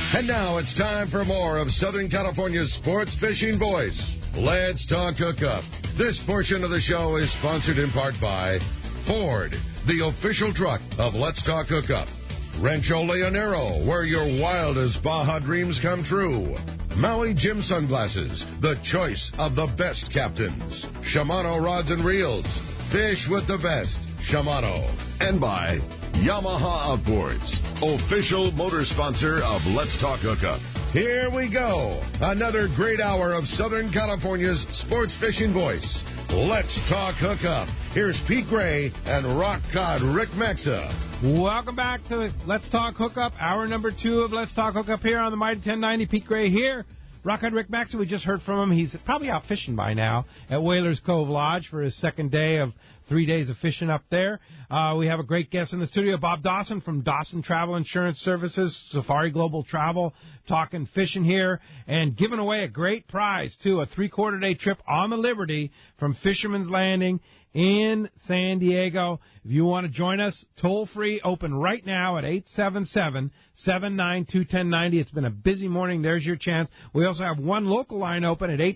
And now it's time for more of Southern California's sports fishing voice. Let's Talk Hookup. This portion of the show is sponsored in part by Ford, the official truck of Let's Talk Hookup. Rancho Leonero, where your wildest Baja dreams come true. Maui Jim Sunglasses, the choice of the best captains. Shimano Rods and Reels, fish with the best. Shimano. And by Yamaha Outboards, official motor sponsor of Let's Talk Hookup. Here we go. Another great hour of Southern California's sports fishing voice. Let's Talk Hookup. Here's Pete Gray and rock cod Rick Maxa. Welcome back to Let's Talk Hookup, hour number 2 of Let's Talk Hookup here on the Mighty 1090. Pete Gray here. Rock cod Rick Maxa, we just heard from him. He's probably out fishing by now at Whalers Cove Lodge for his second day of 3 days of fishing up there. We have a great guest in the studio, Bob Dawson from Dawson Travel Insurance Services, Safari Global Travel, talking fishing here and giving away a great prize, too, a 3-quarter-day trip on the Liberty from Fisherman's Landing in San Diego. If you want to join us, toll-free, open right now at 877-792-1090. It's been a busy morning. There's your chance. We also have one local line open at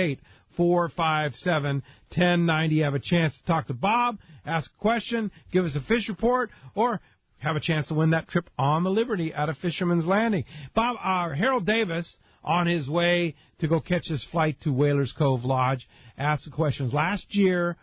858-457-1090. You have a chance to talk to Bob, ask a question, give us a fish report, or have a chance to win that trip on the Liberty out of Fisherman's Landing. Bob, Harold Davis, on his way to go catch his flight to Whalers Cove Lodge, asked the questions. Last year,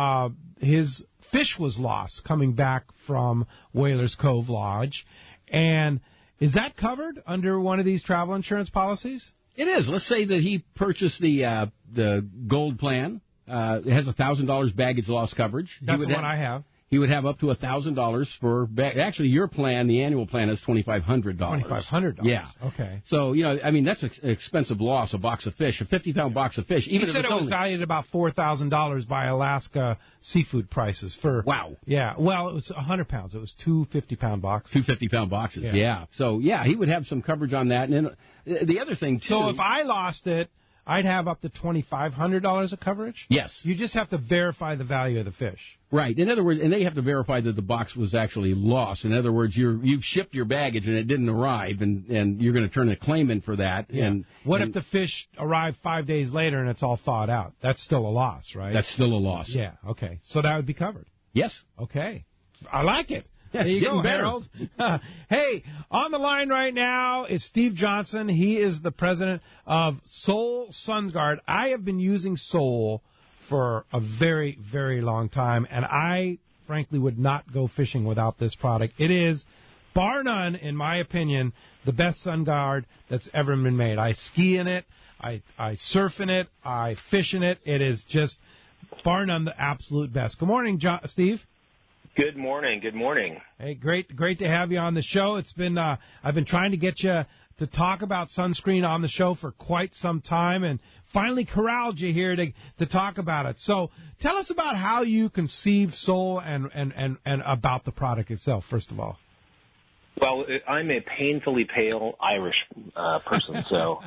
his fish was lost coming back from Whalers Cove Lodge. And is that covered under one of these travel insurance policies? It is. Let's say that he purchased the gold plan. It has $1,000 baggage loss coverage. That's the one I have. He would have up to $1,000 for actually your plan. The annual plan is $2,500. $2,500. Yeah. Okay. So that's an expensive loss. A box of fish, a 50-pound box of fish. Even he said it was valued at about $4,000 by Alaska seafood prices for. Wow. Yeah. Well, it was 100 pounds. It was 2 50-pound boxes. 2 50-pound boxes. Yeah. So he would have some coverage on that. And then the other thing too. So if I lost it, I'd have up to $2,500 of coverage? Yes. You just have to verify the value of the fish. Right. In other words, and they have to verify that the box was actually lost. In other words, you've shipped your baggage and it didn't arrive, and you're going to turn a claim in for that. Yeah. What if the fish arrived 5 days later and it's all thawed out? That's still a loss, right? That's still a loss. Yeah, okay. So that would be covered? Yes. Okay. I like it. Yeah, there you go, better. Harold. Hey, on the line right now is Steve Johnson. He is the president of Soul Sunguard. I have been using Soul for a very, very long time, and I, frankly, would not go fishing without this product. It is, bar none, in my opinion, the best sun guard that's ever been made. I ski in it. I surf in it. I fish in it. It is just, bar none, the absolute best. Good morning, Steve. Good morning. Good morning. Hey, great to have you on the show. It's been I've been trying to get you to talk about sunscreen on the show for quite some time, and finally corralled you here to talk about it. So tell us about how you conceived Soul and about the product itself, first of all. Well, I'm a painfully pale Irish person, so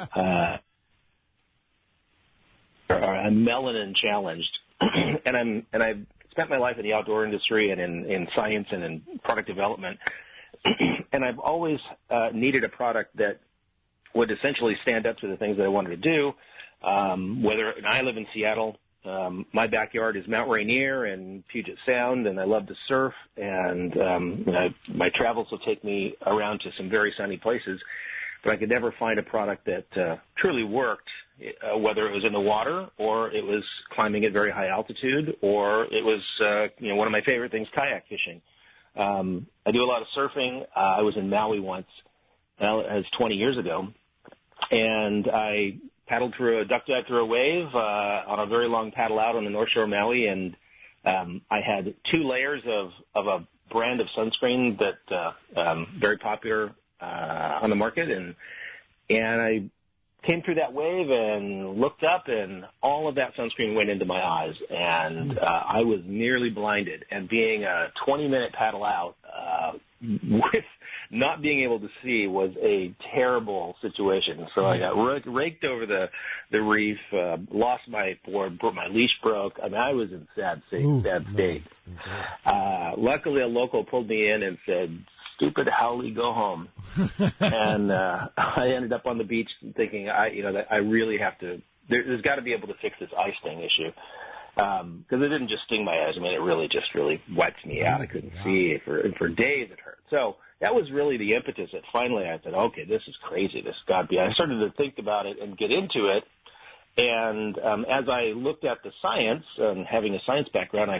I'm melanin challenged, and I've spent my life in the outdoor industry and in science and in product development, and I've always needed a product that would essentially stand up to the things that I wanted to do. And I live in Seattle. My backyard is Mount Rainier and Puget Sound, and I love to surf, and my travels will take me around to some very sunny places, but I could never find a product that truly worked, whether it was in the water or it was climbing at very high altitude or it was, one of my favorite things, kayak fishing. I do a lot of surfing. I was in Maui once, as 20 years ago, and I duck dived through a wave on a very long paddle out on the North Shore of Maui, and I had 2 layers of a brand of sunscreen that very popular on the market, and I came through that wave and looked up, and all of that sunscreen went into my eyes, and I was nearly blinded. And being a 20-minute paddle out with not being able to see was a terrible situation. So I got raked over the reef, lost my board, my leash broke. I mean, I was in sad state. Luckily, a local pulled me in and said, "Stupid Howley, go home." And I ended up on the beach thinking, that I really have to. There's got to be able to fix this eye sting issue. Because it didn't just sting my eyes. I mean, it really wiped me out. I couldn't see for days. It hurt. So that was really the impetus that finally I said, okay, this is crazy. This got to be. I started to think about it and get into it. And as I looked at the science, having a science background,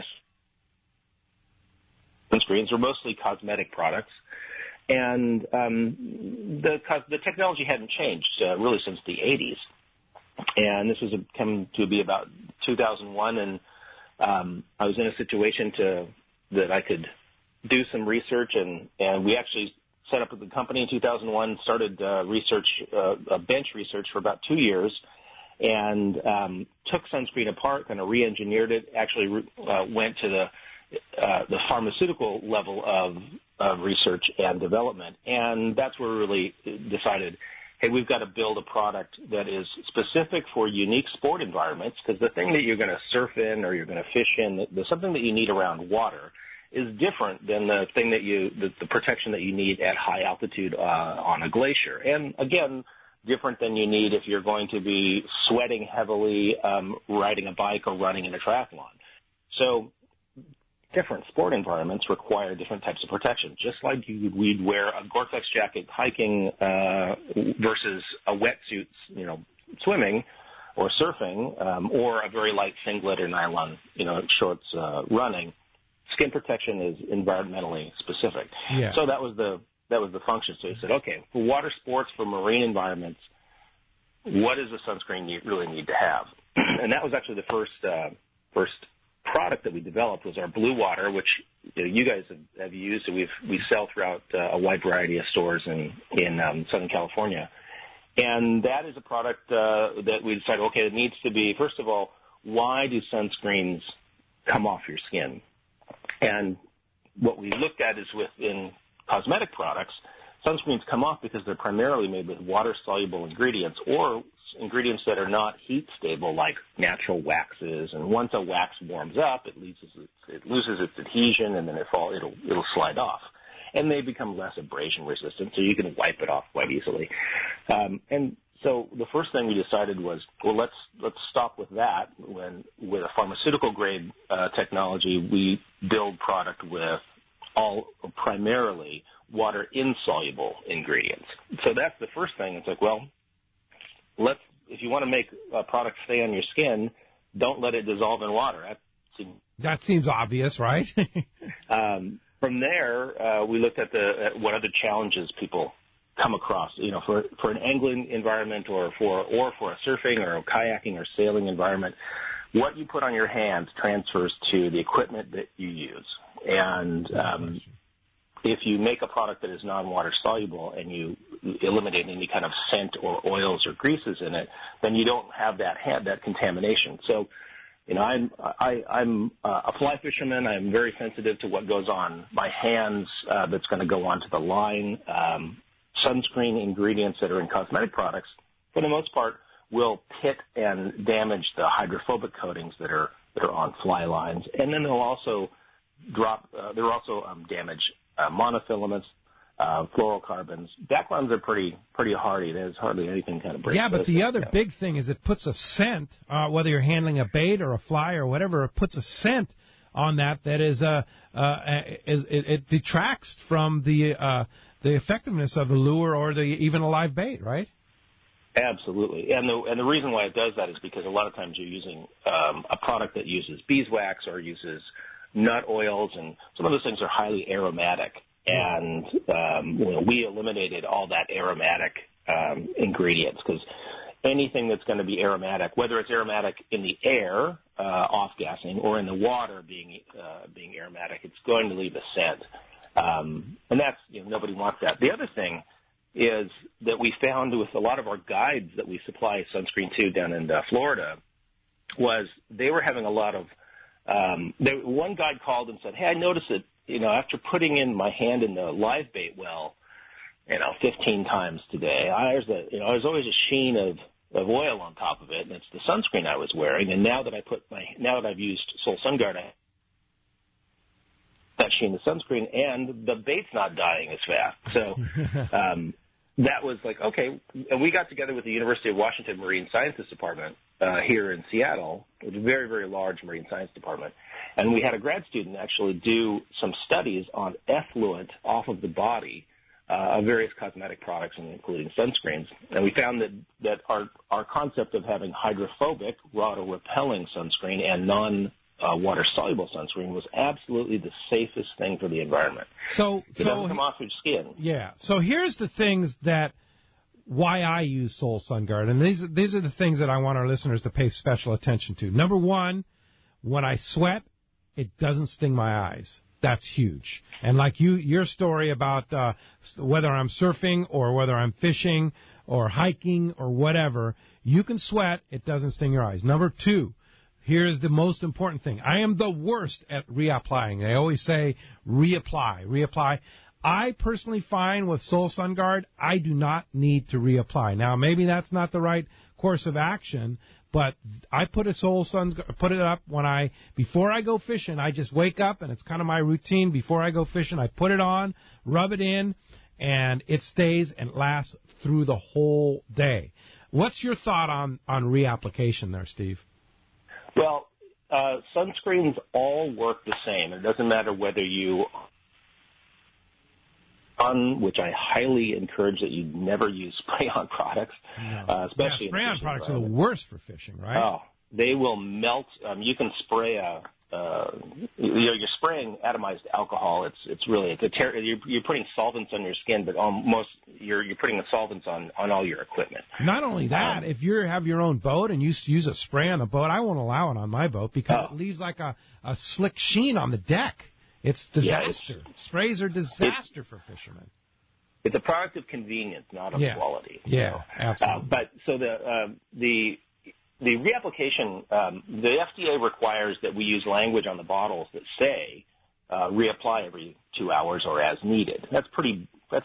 sunscreens were mostly cosmetic products. And the technology hadn't changed really since the 80s. And this was come to be about 2001, and I was in a situation that I could do some research, and we actually set up the company in 2001, started bench research for about 2 years, and took sunscreen apart, kind of re-engineered it, actually went to the pharmaceutical level of research and development, and that's where we really decided, hey, we've got to build a product that is specific for unique sport environments, because the thing that you're going to surf in or you're going to fish in, something that you need around water is different than the thing the protection that you need at high altitude on a glacier. And again, different than you need if you're going to be sweating heavily riding a bike or running in a triathlon. So different sport environments require different types of protection, just like we'd wear a Gore-Tex jacket hiking versus a wetsuit, swimming or surfing, or a very light singlet or nylon, shorts running. Skin protection is environmentally specific. Yeah. So that was the function. So he said, okay, for water sports, for marine environments, what is the sunscreen you really need to have? And that was actually the first product that we developed was our Blue Water, which you guys have used, and we sell throughout a wide variety of stores in Southern California. And that is a product that we decided, okay, it needs to be, first of all, why do sunscreens come off your skin? And what we looked at is within cosmetic products, sunscreens come off because they're primarily made with water-soluble ingredients or ingredients that are not heat-stable, like natural waxes. And once a wax warms up, it loses its adhesion, and then it'll slide off. And they become less abrasion-resistant, so you can wipe it off quite easily. And so the first thing we decided was, well, let's stop with that. With a pharmaceutical-grade technology, we build product with primarily water-insoluble ingredients. So that's the first thing. It's like, well, if you want to make a product stay on your skin, don't let it dissolve in water. That seems obvious, right? From there, we looked at what other challenges people come across, for an angling environment or for a surfing or a kayaking or sailing environment. What you put on your hands transfers to the equipment that you use. And if you make a product that is non-water soluble and you eliminate any kind of scent or oils or greases in it, then you don't have that contamination. So, I'm a fly fisherman. I'm very sensitive to what goes on my hands that's going to go onto the line. Sunscreen ingredients that are in cosmetic products, for the most part, will pit and damage the hydrophobic coatings that are on fly lines, and then they'll also damage monofilaments, fluorocarbons. Backgrounds are pretty hardy. There's hardly anything kind of breaks. Yeah, but the other big thing is it puts a scent, whether you're handling a bait or a fly or whatever, it puts a scent on that is it detracts from the effectiveness of the lure or even a live bait, right? Absolutely, and the reason why it does that is because a lot of times you're using a product that uses beeswax or uses nut oils, and some of those things are highly aromatic. And we eliminated all that aromatic ingredients, because anything that's going to be aromatic, whether it's aromatic in the air, off-gassing, or in the water being aromatic, it's going to leave a scent. And that's, nobody wants that. The other thing is that we found with a lot of our guides that we supply sunscreen to down in Florida was they were having a lot of one guide called and said, hey, I noticed that, after putting in my hand in the live bait well, 15 times today. There's always a sheen of oil on top of it, and it's the sunscreen I was wearing. And now that I've used Soul SunGuard, that sheen of sunscreen, and the bait's not dying as fast. So that was like, okay. And we got together with the University of Washington Marine Sciences Department here in Seattle. It's a very, very large marine science department. And we had a grad student actually do some studies on effluent off of the body of various cosmetic products, including sunscreens. And we found that our concept of having hydrophobic, water-repelling sunscreen and non-water-soluble sunscreen was absolutely the safest thing for the environment. So it doesn't come off your skin. Yeah. So here's the things why I use Soul SunGuard, and these are the things that I want our listeners to pay special attention to. Number one, when I sweat, it doesn't sting my eyes. That's huge. And like your story about whether I'm surfing or whether I'm fishing or hiking or whatever, you can sweat, it doesn't sting your eyes. Number two, here's the most important thing. I am the worst at reapplying. They always say reapply. I personally find with Soul SunGuard, I do not need to reapply. Now, maybe that's not the right course of action, but I put it up before I go fishing. I just wake up, and it's kind of my routine. Before I go fishing, I put it on, rub it in, and it stays and lasts through the whole day. What's your thought on reapplication there, Steve? Well, sunscreens all work the same. It doesn't matter whether you which I highly encourage that you never use spray-on products, especially spray-on products are the worst for fishing, right? Oh, they will melt. You can spray you're spraying atomized alcohol. You're putting solvents on your skin, but you're putting the solvents on all your equipment. Not only that, if you have your own boat and you use a spray on the boat, I won't allow it on my boat because it leaves like a slick sheen on the deck. It's disaster. Sprays are disaster for fishermen. It's a product of convenience, not of quality. Yeah, absolutely. But so the reapplication, the FDA requires that we use language on the bottles that say reapply every 2 hours or as needed. That's pretty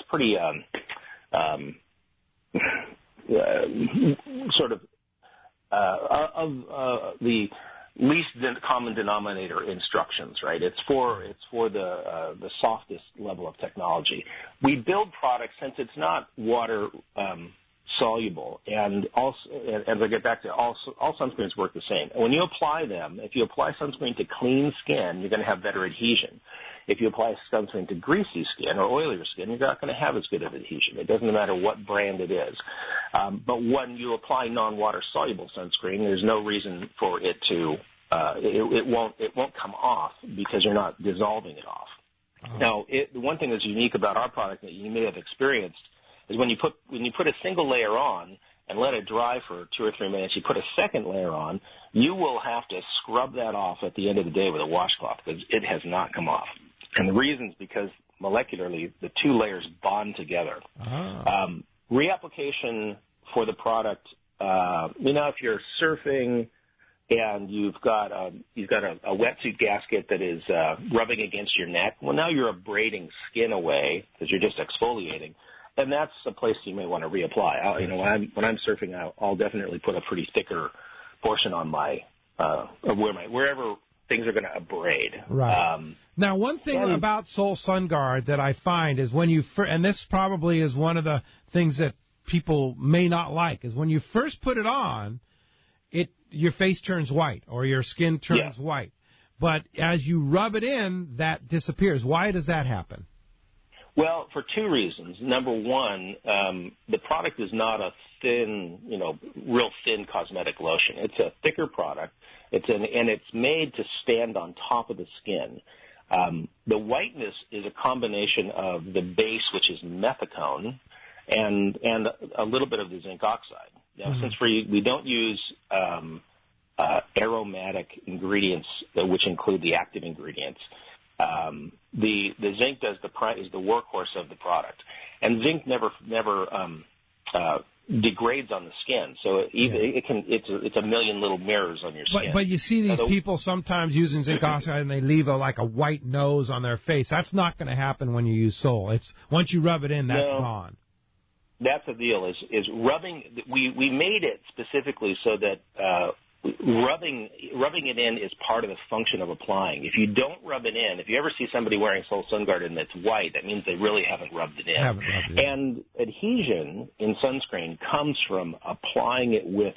sort of the least common denominator instructions, right? It's for the softest level of technology. We build products since it's not water soluble, and also, as I get back to all sunscreens work the same. When you apply them, if you apply sunscreen to clean skin, you're going to have better adhesion. If you apply sunscreen to greasy skin or oilier skin, you're not going to have as good of adhesion. It doesn't matter what brand it is. But when you apply non-water soluble sunscreen, there's no reason for it to it won't come off because you're not dissolving it off. Now, the one thing that's unique about our product that you may have experienced is when you put a single layer on and let it dry for 2 or 3 minutes, you put a second layer on, you will have to scrub that off at the end of the day with a washcloth because it has not come off. And the reason is because molecularly the 2 layers bond together. Reapplication for the product, if you're surfing and you've got a wetsuit gasket that is rubbing against your neck, well, now you're abrading skin away because you're just exfoliating. And that's a place you may want to reapply. When I'm surfing, I'll definitely put a pretty thicker portion on my wherever things are going to abrade. Right. Now, one thing about Soul SunGuard that I find is and this probably is one of the things that people may not like, is when you first put it on, your face turns white or your skin turns white. But as you rub it in, that disappears. Why does that happen? Well, for 2 reasons. Number one, the product is not a thin, real thin cosmetic lotion. It's a thicker product. And it's made to stand on top of the skin. The whiteness is a combination of the base, which is methicone, and a little bit of the zinc oxide. Now, since we don't use aromatic ingredients, which include the active ingredients, the zinc is the workhorse of the product, and zinc never degrades on the skin. So it's a million little mirrors on your skin. But you see these people sometimes using zinc oxide and they leave a white nose on their face. That's not going to happen when you use Sol. It's once you rub it in, that's gone. That's the deal. Is rubbing. We made it specifically so that rubbing it in is part of the function of applying. If you don't rub it in, if you ever see somebody wearing Sol Sunguard and it's white, that means they really haven't rubbed it in. And adhesion in sunscreen comes from applying it with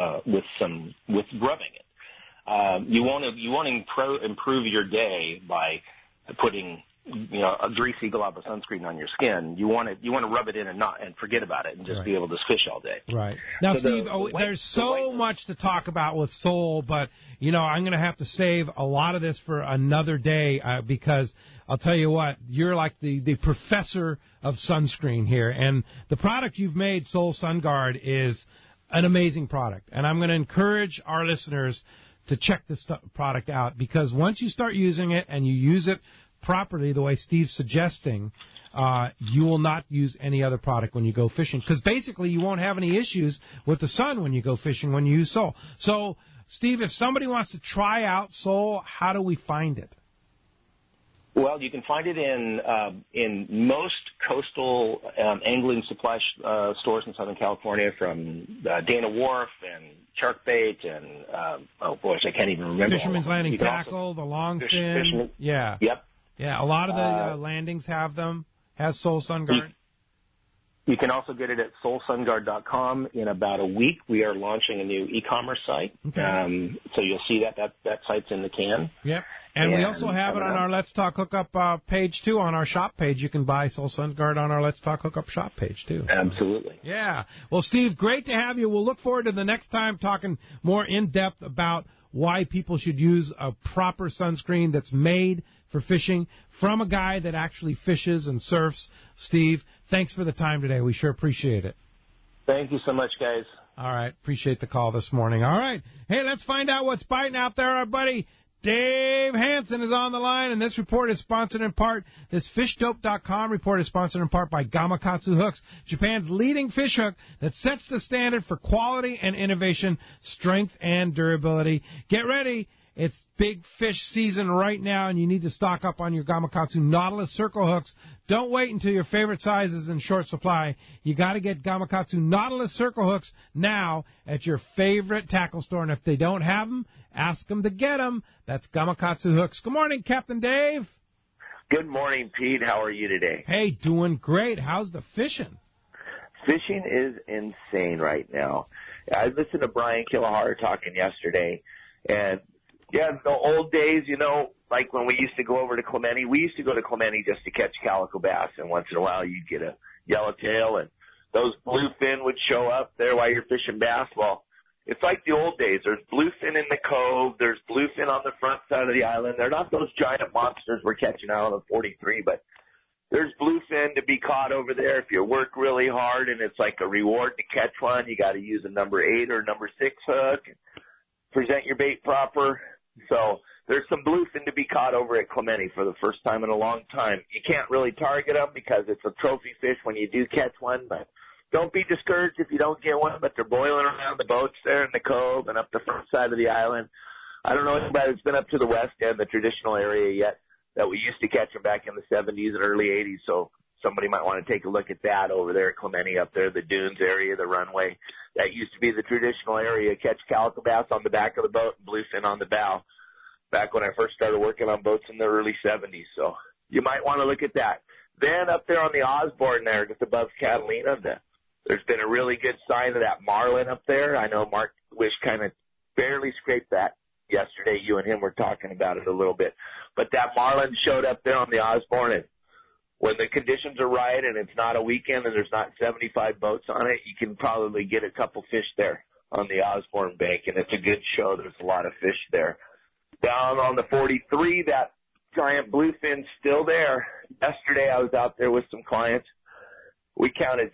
rubbing it. You want to improve your day by putting a greasy glob of sunscreen on your skin. You want to rub it in and forget about it and just be able to fish all day. Right. Now, so Steve, there's so much to talk about with Sol, but I'm going to have to save a lot of this for another day because I'll tell you what, you're like the professor of sunscreen here, and the product you've made, Sol Sunguard, is an amazing product, and I'm going to encourage our listeners to check this product out because once you start using it and you use it properly, the way Steve's suggesting, you will not use any other product when you go fishing because basically you won't have any issues with the sun when you go fishing when you use Sol. So, Steve, if somebody wants to try out Sol, how do we find it? Well, you can find it in most coastal angling supply stores in Southern California, from Dana Wharf and Sharkbait and I can't even remember. Fisherman's Landing Tackle, the Longfin. Yeah. Yep. Yeah, a lot of the landings have them. Has Sol Sunguard. You can also get it at solsunguard.com. In about a week, we are launching a new e-commerce site. Okay. So you'll see that site's in the can. Yep. And we also have it on our Let's Talk Hookup page, too, on our shop page. You can buy Sol Sunguard on our Let's Talk Hookup shop page, too. Absolutely. Yeah. Well, Steve, great to have you. We'll look forward to the next time talking more in-depth about why people should use a proper sunscreen that's made for fishing from a guy that actually fishes and surfs. Steve, thanks for the time today. We sure appreciate it. Thank you so much, guys. All right. Appreciate the call this morning. All right. Hey, let's find out what's biting out there. Our buddy Dave Hansen is on the line, and this report is sponsored in part. This FishDope.com report is sponsored in part by Gamakatsu Hooks, Japan's leading fish hook that sets the standard for quality and innovation, strength and durability. Get ready. It's big fish season right now, and you need to stock up on your Gamakatsu Nautilus Circle hooks. Don't wait until your favorite size is in short supply. You got to get Gamakatsu Nautilus Circle hooks now at your favorite tackle store, and if they don't have them, ask them to get them. That's Gamakatsu Hooks. Good morning, Captain Dave. Good morning, Pete. How are you today? Hey, doing great. How's the fishing? Fishing is insane right now. I listened to Brian Kilahara talking yesterday, and yeah, the old days, like when we used to go over to Clemente, we used to go to Clemente just to catch calico bass, and once in a while you'd get a yellowtail, and those bluefin would show up there while you're fishing bass. Well, it's like the old days. There's bluefin in the cove. There's bluefin on the front side of the island. They're not those giant monsters we're catching out on the 43, but there's bluefin to be caught over there if you work really hard, and it's like a reward to catch one. You got to use a number 8 or number 6 hook, and present your bait proper. So there's some bluefin to be caught over at Clemente for the first time in a long time. You can't really target them because it's a trophy fish when you do catch one, but don't be discouraged if you don't get one, but they're boiling around the boats there in the cove and up the front side of the island. I don't know anybody that's been up to the west end, the traditional area yet, that we used to catch them back in the 70s and early 80s, so somebody might want to take a look at that over there at Clemente up there, the dunes area, the runway. That used to be the traditional area, catch calico bass on the back of the boat and bluefin on the bow back when I first started working on boats in the early 70s. So you might want to look at that. Then up there on the Osborne there, just above Catalina, there's been a really good sign of that marlin up there. I know Mark Wish kind of barely scraped that yesterday. You and him were talking about it a little bit. But that marlin showed up there on the Osborne, and when the conditions are right and it's not a weekend and there's not 75 boats on it, you can probably get a couple fish there on the Osborne Bank, and it's a good show. There's a lot of fish there. Down on the 43, that giant bluefin's still there. Yesterday I was out there with some clients. We counted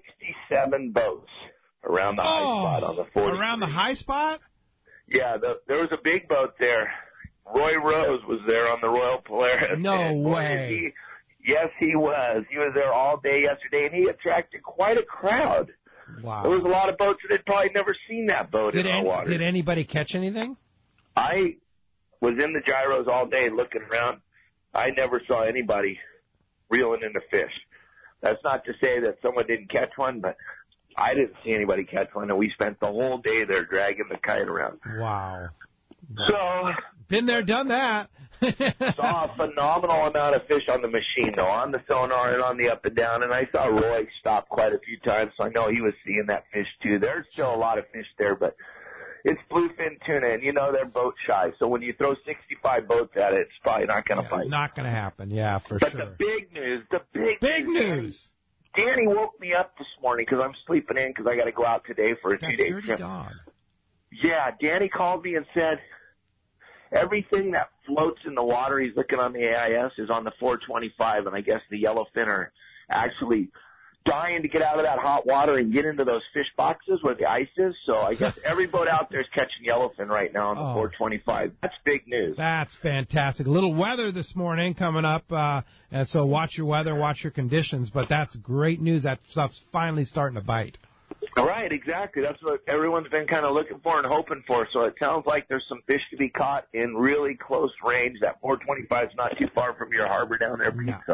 67 boats around the high spot on the 43. Around the high spot? Yeah, there was a big boat there. Roy Rose was there on the Royal Polaris. No way. Yes, he was. He was there all day yesterday, and he attracted quite a crowd. Wow. There was a lot of boats that had probably never seen that boat in our water. Did anybody catch anything? I was in the gyros all day looking around. I never saw anybody reeling in the fish. That's not to say that someone didn't catch one, but I didn't see anybody catch one, and we spent the whole day there dragging the kite around. Wow. So, been there, done that. saw a phenomenal amount of fish on the machine, though, on the sonar and on the up and down, and I saw Roy stop quite a few times, so I know he was seeing that fish, too. There's still a lot of fish there, but it's bluefin tuna, and you know they're boat shy, so when you throw 65 boats at it, it's probably not going to bite. Not going to happen, yeah, for but sure. But the big news. Danny woke me up this morning because I'm sleeping in because I got to go out today for a 2-day trip. Dog. Yeah, Danny called me and said everything that floats in the water, he's looking on the AIS, is on the 425, and I guess the yellowfin are actually dying to get out of that hot water and get into those fish boxes where the ice is. So I guess every boat out there is catching yellowfin right now on the 425. That's big news. That's fantastic. A little weather this morning coming up, and so watch your weather, watch your conditions. But that's great news. That stuff's finally starting to bite. Right, exactly. That's what everyone's been kind of looking for and hoping for. So it sounds like there's some fish to be caught in really close range. That 425 is not too far from your harbor down there, Pete. So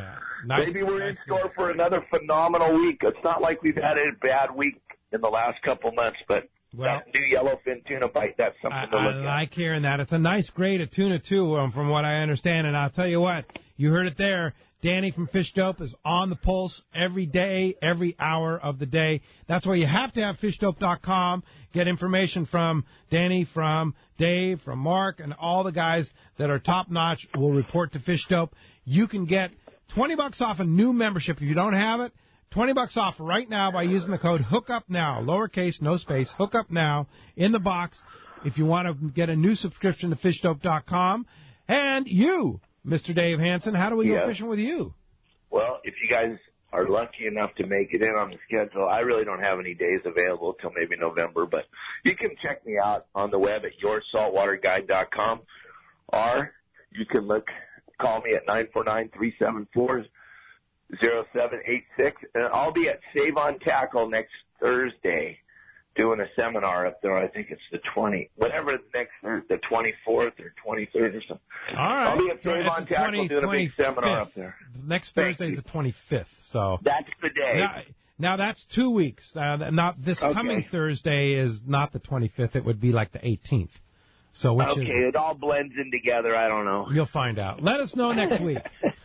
maybe we're in store for another phenomenal week. It's not like we've had a bad week in the last couple months, but that new yellowfin tuna bite, that's something to look at. I like hearing that. It's a nice grade of tuna, too, from what I understand. And I'll tell you what, you heard it there. Danny from Fish Dope is on the pulse every day, every hour of the day. That's why you have to have fishdope.com. Get information from Danny, from Dave, from Mark, and all the guys that are top-notch will report to Fish Dope. You can get $20 off a new membership if you don't have it. $20 off right now by using the code HOOKUPNOW, lowercase, no space, HOOKUPNOW, in the box if you want to get a new subscription to fishdope.com. And you, Mr. Dave Hansen, how do we go fishing with you? Well, if you guys are lucky enough to make it in on the schedule, I really don't have any days available till maybe November, but you can check me out on the web at yoursaltwaterguide.com, or you can call me at 949-374-0786, and I'll be at Save on Tackle next Thursday doing a seminar up there. I think it's the 24th or 23rd or something. All right. I'll be at Save on Tackle doing a big seminar up there. Next Thursday is the 25th. So that's the day. Now that's 2 weeks. Not this coming Thursday is not the 25th. It would be like the 18th. So which is, it all blends in together. I don't know. You'll find out. Let us know next week.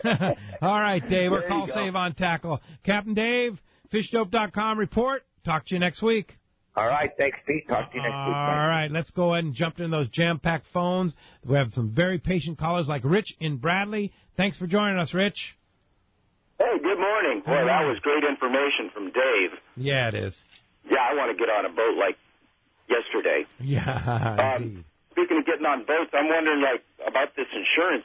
All right, Dave. Or call Save on Tackle. Captain Dave, fishdope.com report. Talk to you next week. All right. Thanks, Pete. Talk to you next week. All right. Let's go ahead and jump into those jam-packed phones. We have some very patient callers like Rich in Bradley. Thanks for joining us, Rich. Hey, good morning. Boy, that was great information from Dave. Yeah, it is. Yeah, I want to get on a boat like yesterday. Yeah, speaking of getting on boats, I'm wondering, about this insurance.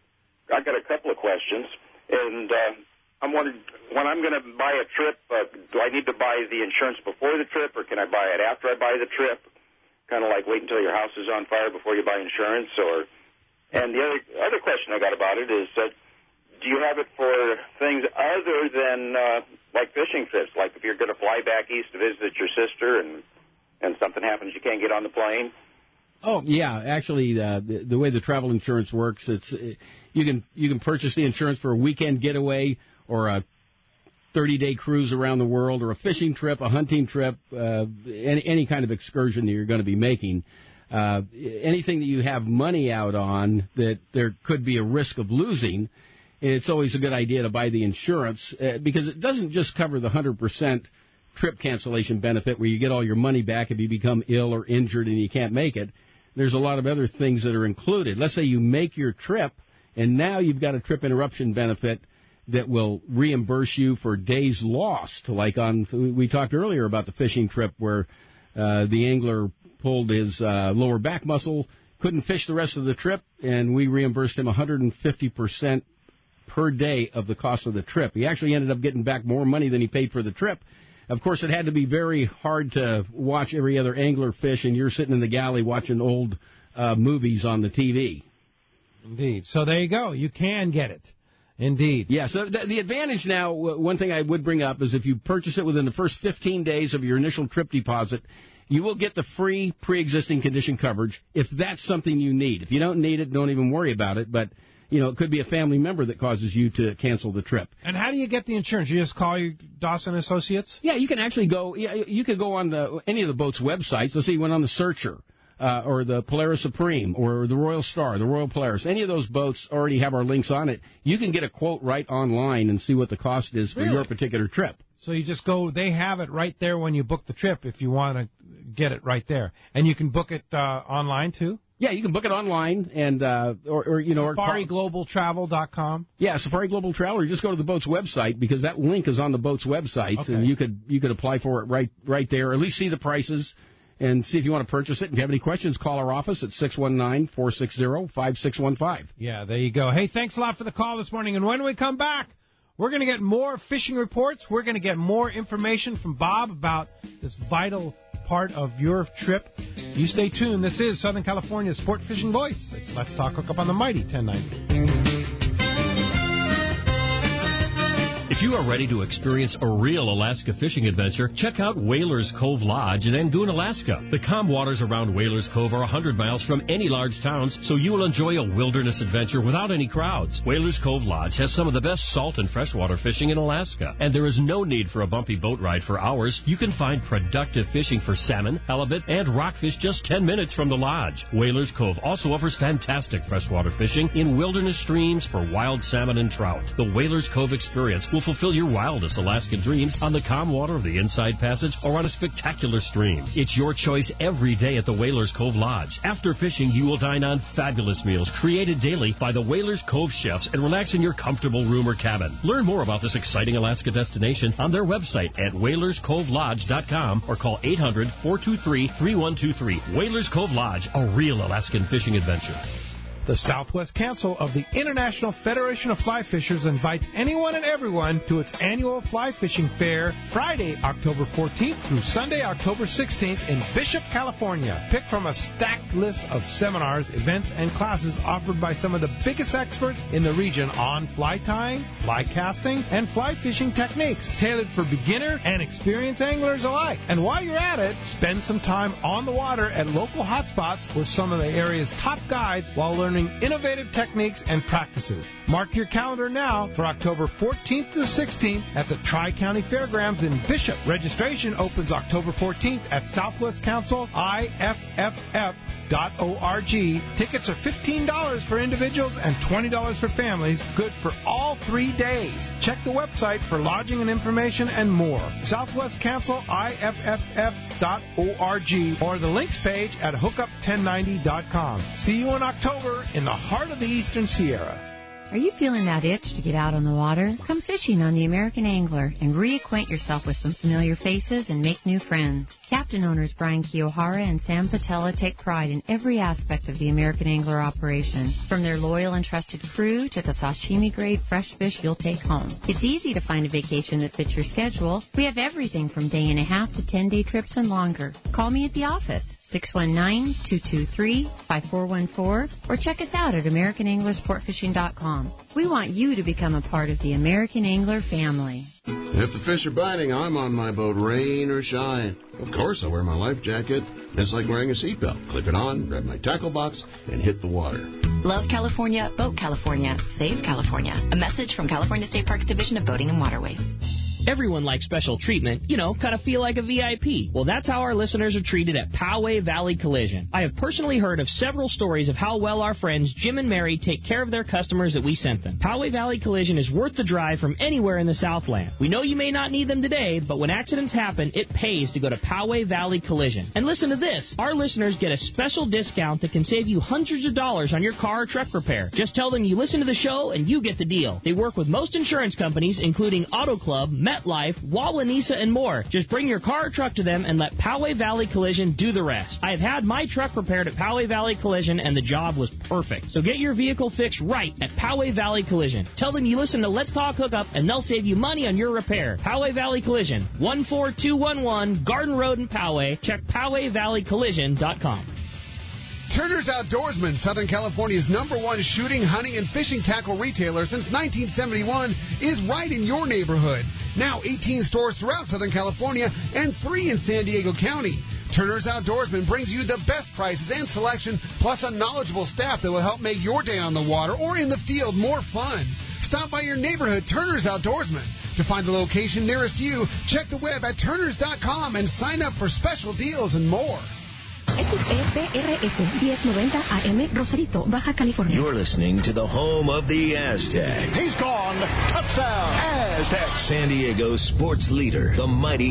I got a couple of questions, and I'm wondering, when I'm going to buy a trip, do I need to buy the insurance before the trip, or can I buy it after I buy the trip? Kind of like wait until your house is on fire before you buy insurance, And the other question I got about it is, do you have it for things other than like fishing trips? Like if you're going to fly back east to visit your sister and something happens, you can't get on the plane? Oh yeah, actually, the way the travel insurance works, it's you can purchase the insurance for a weekend getaway or a 30-day cruise around the world or a fishing trip, a hunting trip, any kind of excursion that you're going to be making. Anything that you have money out on that there could be a risk of losing, it's always a good idea to buy the insurance because it doesn't just cover the 100% trip cancellation benefit where you get all your money back if you become ill or injured and you can't make it. There's a lot of other things that are included. Let's say you make your trip, and now you've got a trip interruption benefit that will reimburse you for days lost. Like we talked earlier about the fishing trip where the angler pulled his lower back muscle, couldn't fish the rest of the trip, and we reimbursed him 150% per day of the cost of the trip. He actually ended up getting back more money than he paid for the trip. Of course, it had to be very hard to watch every other angler fish, and you're sitting in the galley watching old movies on the TV. Indeed. So there you go. You can get it. Indeed. Yeah, so the advantage now, one thing I would bring up is if you purchase it within the first 15 days of your initial trip deposit, you will get the free pre-existing condition coverage if that's something you need. If you don't need it, don't even worry about it. But, it could be a family member that causes you to cancel the trip. And how do you get the insurance? You just call your Dawson Associates? Yeah, you can actually go. You could go on any of the boat's websites. Let's say you went on the Searcher. Or the Polaris Supreme, or the Royal Star, the Royal Polaris. Any of those boats already have our links on it. You can get a quote right online and see what the cost is for your particular trip. So you just go, they have it right there when you book the trip if you want to get it right there. And you can book it online, too? Yeah, you can book it online, and SafariGlobalTravel.com. Yeah, Safari Global Travel, or just go to the boat's website, because that link is on the boat's websites, okay. And you could apply for it right there, or at least see the prices. And see if you want to purchase it. If you have any questions, call our office at 619-460-5615. Yeah, there you go. Hey, thanks a lot for the call this morning. And when we come back, we're going to get more fishing reports. We're going to get more information from Bob about this vital part of your trip. You stay tuned. This is Southern California's Sport Fishing Voice. It's Let's Talk Hookup on the Mighty 1090. If you are ready to experience a real Alaska fishing adventure, check out Whalers Cove Lodge in Angoon, Alaska. The calm waters around Whalers Cove are 100 miles from any large towns, so you will enjoy a wilderness adventure without any crowds. Whalers Cove Lodge has some of the best salt and freshwater fishing in Alaska, and there is no need for a bumpy boat ride for hours. You can find productive fishing for salmon, halibut, and rockfish just 10 minutes from the lodge. Whalers Cove also offers fantastic freshwater fishing in wilderness streams for wild salmon and trout. The Whalers Cove experience will fulfill your wildest Alaskan dreams on the calm water of the Inside Passage or on a spectacular stream. It's your choice every day at the Whalers Cove Lodge. After fishing, you will dine on fabulous meals created daily by the Whalers Cove chefs and relax in your comfortable room or cabin. Learn more about this exciting Alaska destination on their website at WhalersCoveLodge.com or call 800-423-3123. Whalers Cove Lodge, a real Alaskan fishing adventure. The Southwest Council of the International Federation of Fly Fishers invites anyone and everyone to its annual fly fishing fair Friday, October 14th through Sunday, October 16th in Bishop, California. Pick from a stacked list of seminars, events, and classes offered by some of the biggest experts in the region on fly tying, fly casting, and fly fishing techniques, tailored for beginner and experienced anglers alike. And while you're at it, spend some time on the water at local hotspots with some of the area's top guides while learning innovative techniques and practices. Mark your calendar now for October 14th to the 16th at the Tri-County Fairgrounds in Bishop. Registration opens October 14th at Southwest Council IFFF.org. Tickets are $15 for individuals and $20 for families. Good for all 3 days. Check the website for lodging and information and more. Southwest Council IFFF.org or the links page at hookup1090.com. See you in October in the heart of the Eastern Sierra. Are you feeling that itch to get out on the water? Come fishing on the American Angler and reacquaint yourself with some familiar faces and make new friends. Captain owners Brian Kiyohara and Sam Patella take pride in every aspect of the American Angler operation, from their loyal and trusted crew to the sashimi-grade fresh fish you'll take home. It's easy to find a vacation that fits your schedule. We have everything from day-and-a-half to 10-day trips and longer. Call me at the office, 619-223-5414, or check us out at AmericanAnglerSportFishing.com. We want you to become a part of the American Angler family. If the fish are biting, I'm on my boat, rain or shine. Of course, I wear my life jacket. It's like wearing a seatbelt. Clip it on, grab my tackle box, and hit the water. Love California, boat California, save California. A message from California State Parks Division of Boating and Waterways. Everyone likes special treatment, kind of feel like a VIP. Well, that's how our listeners are treated at Poway Valley Collision. I have personally heard of several stories of how well our friends Jim and Mary take care of their customers that we sent them. Poway Valley Collision is worth the drive from anywhere in the Southland. We know you may not need them today, but when accidents happen, it pays to go to Poway Valley Collision. And listen to this. Our listeners get a special discount that can save you hundreds of dollars on your car or truck repair. Just tell them you listen to the show and you get the deal. They work with most insurance companies, including Auto Club, MetLife, Wawanesa, and more. Just bring your car or truck to them and let Poway Valley Collision do the rest. I have had my truck repaired at Poway Valley Collision, and the job was perfect. So get your vehicle fixed right at Poway Valley Collision. Tell them you listen to Let's Talk Hookup, and they'll save you money on your repair. Poway Valley Collision, 14211 Garden Road in Poway. Check PowayValleyCollision.com. Turner's Outdoorsman, Southern California's #1 shooting, hunting, and fishing tackle retailer since 1971, is right in your neighborhood. Now 18 stores throughout Southern California and 3 in San Diego County. Turner's Outdoorsman brings you the best prices and selection, plus a knowledgeable staff that will help make your day on the water or in the field more fun. Stop by your neighborhood Turner's Outdoorsman. To find the location nearest you, check the web at turners.com and sign up for special deals and more. XEPRS 1090 AM, Rosarito, Baja California. You're listening to the home of the Aztecs. He's gone. Touchdown, Aztecs. San Diego sports leader, the mighty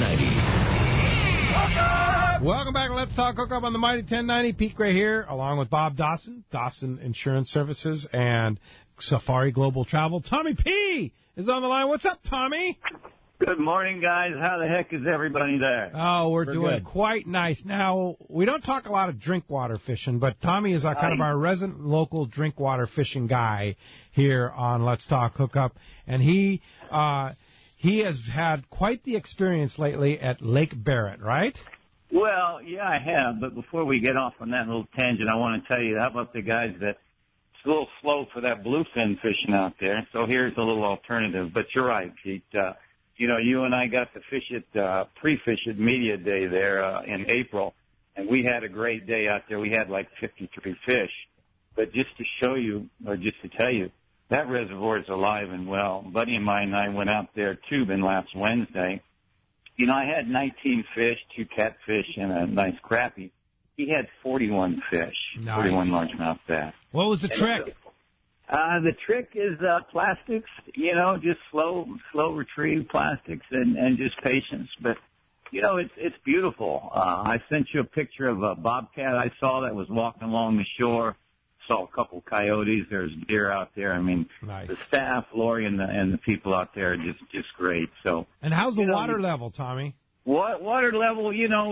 1090. Welcome back. Let's Talk Hookup on the mighty 1090. Pete Gray here, along with Bob Dawson, Dawson Insurance Services, and Safari Global Travel. Tommy P. is on the line. What's up, Tommy? Good morning, guys. How the heck is everybody there? Oh, we're doing quite nice. Now, we don't talk a lot of drink water fishing, but Tommy is kind of our resident local drink water fishing guy here on Let's Talk Hookup, and he has had quite the experience lately at Lake Barrett, right? Well, yeah, I have, but before we get off on that little tangent, I want to tell you, how about the guys that it's a little slow for that bluefin fishing out there, so here's a little alternative. But you're right, Pete. You know, you and I got to fish at pre-fish at Media Day there in April, and we had a great day out there. We had like 53 fish. But just to show you, or just to tell you, that reservoir is alive and well. A buddy of mine and I went out there tubing last Wednesday. You know, I had 19 fish, 2 catfish, and a nice crappie. He had 41 fish, nice. 41 largemouth bass. What was the trick? The trick is plastics, you know, just slow retrieve plastics and just patience. But, you know, it's beautiful. I sent you a picture of a bobcat I saw that was walking along the shore. Saw a couple coyotes. There's deer out there. I mean, nice. The staff, Lori, and the people out there are just great. So. And how's the water level, Tommy? Water level, you know,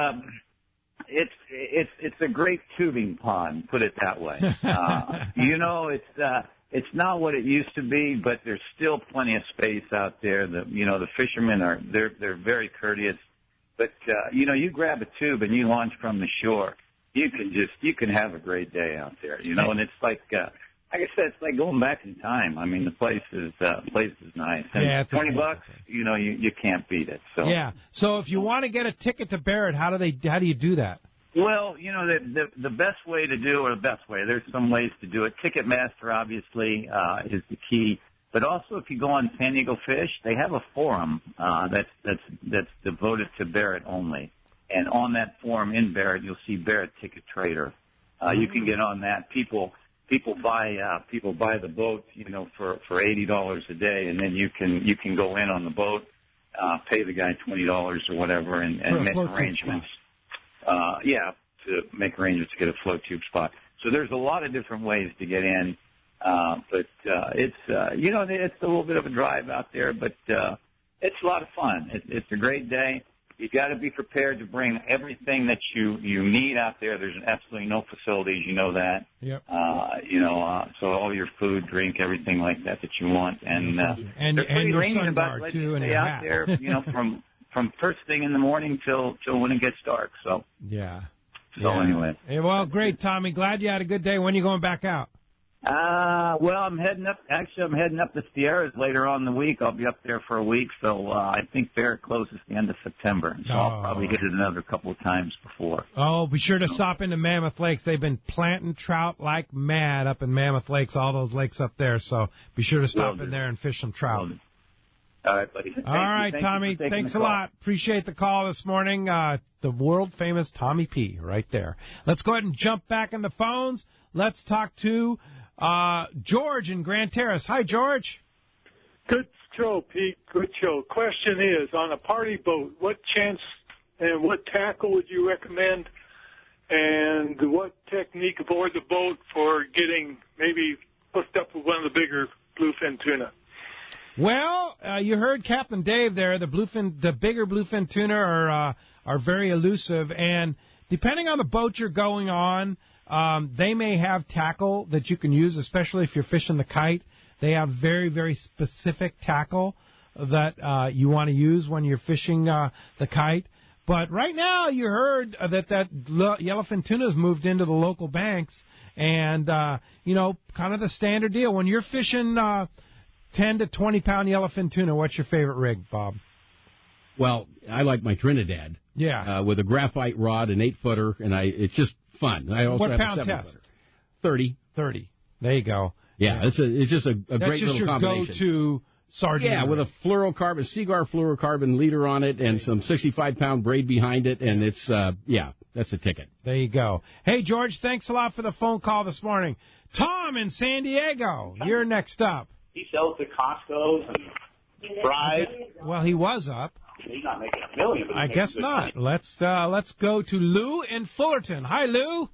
it's a great tubing pond, put it that way. You know, it's not what it used to be, but there's still plenty of space out there. The fishermen they're very courteous. But you know, you grab a tube and you launch from the shore. You can have a great day out there, you know, and it's like I said, it's like going back in time. I mean, the place is nice. And yeah, $20, you know, you can't beat it. So yeah. So if you want to get a ticket to Barrett, how do you do that? Well, you know, the best way to do, or the best way, there's some ways to do it. Ticketmaster obviously is the key. But also, if you go on San Diego Fish, they have a forum that's devoted to Barrett only. And on that forum in Barrett, you'll see Barrett Ticket Trader. You can get on that. People buy the boat, you know, for $80 a day, and then you can go in on the boat, pay the guy $20 or whatever, and make arrangements. To make arrangements to get a float tube spot. So there's a lot of different ways to get in, but it's you know, it's a little bit of a drive out there, but it's a lot of fun. It's a great day. You got to be prepared to bring everything that you need out there. There's absolutely no facilities, you know that. Yep. You know, so all your food, drink, everything like that you want, and they're pretty lenient about letting you stay out there, you know, from first thing in the morning till when it gets dark. So yeah. So anyway. Hey, well, great, Tommy. Glad you had a good day. When are you going back out? Well, I'm heading up to Sierras later on in the week. I'll be up there for a week, so I think Barrett closes the end of September. So I'll probably hit it another couple of times before. Oh, be sure to stop into Mammoth Lakes. They've been planting trout like mad up in Mammoth Lakes, all those lakes up there. So be sure to stop in there and fish some trout. All right, buddy. All right, Tommy. Thanks a lot. Appreciate the call this morning. The world-famous Tommy P. right there. Let's go ahead and jump back in the phones. Let's talk to George in Grand Terrace. Hi, George. Good show, Pete. Good show. Question is, on a party boat, what chance and what tackle would you recommend, and what technique aboard the boat for getting maybe hooked up with one of the bigger bluefin tuna? Well, you heard Captain Dave there. The bigger bluefin tuna are very elusive, and depending on the boat you're going on, they may have tackle that you can use, especially if you're fishing the kite. They have very, very specific tackle that you want to use when you're fishing the kite. But right now, you heard that yellowfin tuna's moved into the local banks, and kind of the standard deal. When you're fishing 10 to 20 pound yellowfin tuna, what's your favorite rig, Bob? Well, I like my Trinidad. Yeah. With a graphite rod, an 8-footer, and it's just fun. I also what have pound a 7-footer. test? 30. There you go. Yeah, it's just a great little combination. That's just your go-to sardine. Yeah, with a fluorocarbon, Seaguar fluorocarbon leader on it and some 65-pound braid behind it, and it's, that's a ticket. There you go. Hey, George, thanks a lot for the phone call this morning. Tom in San Diego, you're next up. He sells to Costco's and Fry's. Well, he was up. He's not making $1 million. But I guess not. Money. Let's go to Lou in Fullerton. Hi, Lou.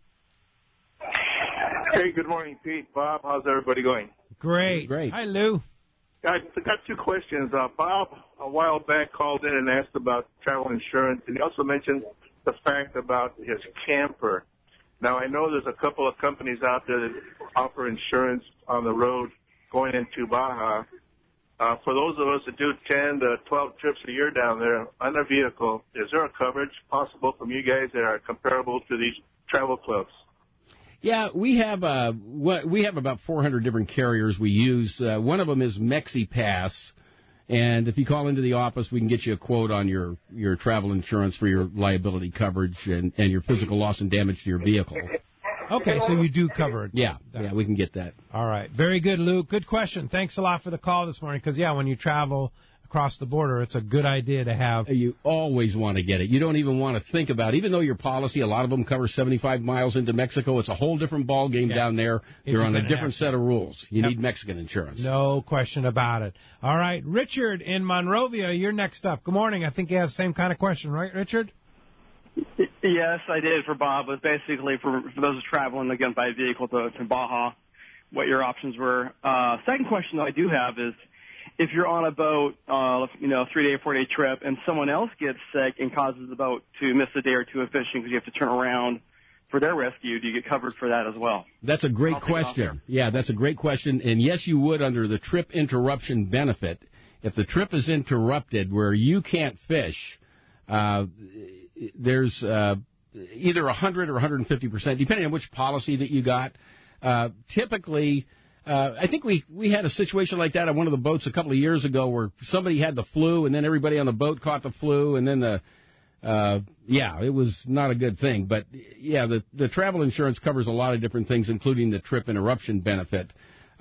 Hey, good morning, Pete. Bob, how's everybody going? Great. Hi, Lou. I got two questions. Bob, a while back, called in and asked about travel insurance, and he also mentioned the fact about his camper. Now, I know there's a couple of companies out there that offer insurance on the road going into Baja. For those of us that do 10 to 12 trips a year down there on a vehicle, is there a coverage possible from you guys that are comparable to these travel clubs? Yeah, we have about 400 different carriers we use. One of them is MexiPass, and if you call into the office, we can get you a quote on your travel insurance for your liability coverage and your physical loss and damage to your vehicle. Okay, so you do cover it. Yeah, we can get that. All right, very good, Lou. Good question. Thanks a lot for the call this morning, because, when you travel across the border, it's a good idea to have. You always want to get it. You don't even want to think about it. Even though your policy, a lot of them cover 75 miles into Mexico, it's a whole different ball game down there. They're on a different set of rules. You need Mexican insurance. No question about it. All right, Richard in Monrovia, you're next up. Good morning. I think he has the same kind of question, right, Richard? Yes, I did for Bob. But basically, for those traveling, again, by vehicle to Baja, what your options were. Second question that I do have is, if you're on a boat, 3-day or 4-day trip, and someone else gets sick and causes the boat to miss a day or two of fishing because you have to turn around for their rescue, do you get covered for that as well? That's a great question. Yeah, that's a great question. And yes, you would under the trip interruption benefit. If the trip is interrupted where you can't fish, there's either 100 or 150%, depending on which policy that you got. Typically, I think we had a situation like that on one of the boats a couple of years ago where somebody had the flu and then everybody on the boat caught the flu and then it was not a good thing. But, the travel insurance covers a lot of different things, including the trip interruption benefit.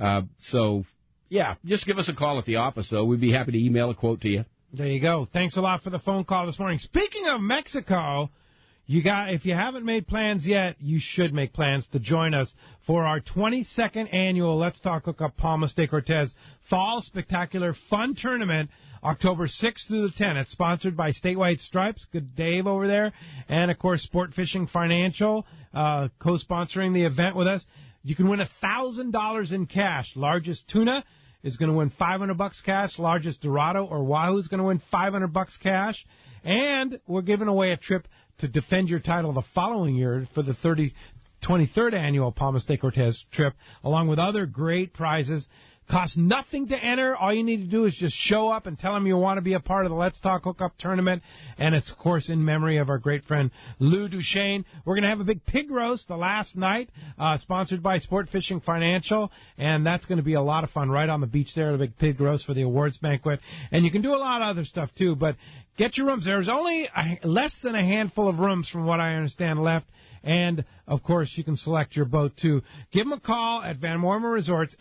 Just give us a call at the office, though. We'd be happy to email a quote to you. There you go. Thanks a lot for the phone call this morning. Speaking of Mexico, if you haven't made plans yet, you should make plans to join us for our 22nd annual Let's Talk Hookup Palmas de Cortez Fall Spectacular Fun Tournament, October 6th through the 10th. It's sponsored by Statewide Stripes, good Dave over there, and, of course, Sport Fishing Financial, co-sponsoring the event with us. You can win $1,000 in cash. Largest tuna is going to win $500 cash. Largest Dorado or Wahoo is going to win $500 cash. And we're giving away a trip to defend your title the following year for the 23rd annual Palmas de Cortez trip, along with other great prizes. Costs nothing to enter. All you need to do is just show up and tell them you want to be a part of the Let's Talk Hookup tournament. And it's, of course, in memory of our great friend Lou Duchesne. We're going to have a big pig roast the last night, sponsored by Sport Fishing Financial. And that's going to be a lot of fun right on the beach there, the big pig roast for the awards banquet. And you can do a lot of other stuff, too. But get your rooms. There's only less than a handful of rooms, from what I understand, left. And, of course, you can select your boat, too. Give them a call at Van Wormer Resorts,